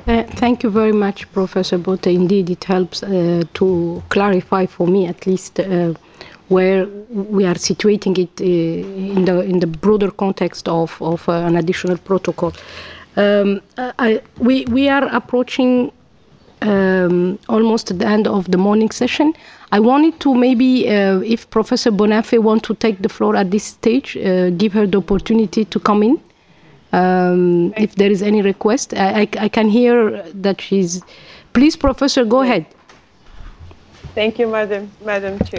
Thank you very much, Professor Bote. Indeed, it helps to clarify for me, at least, where we are situating it in the broader context of an additional protocol. We are approaching almost at the end of the morning session. I wanted to maybe, if Professor Bonafé want to take the floor at this stage, give her the opportunity to come in. If there is any request, I can hear that she's. Please, Professor, go ahead. Thank you, Madam Chair.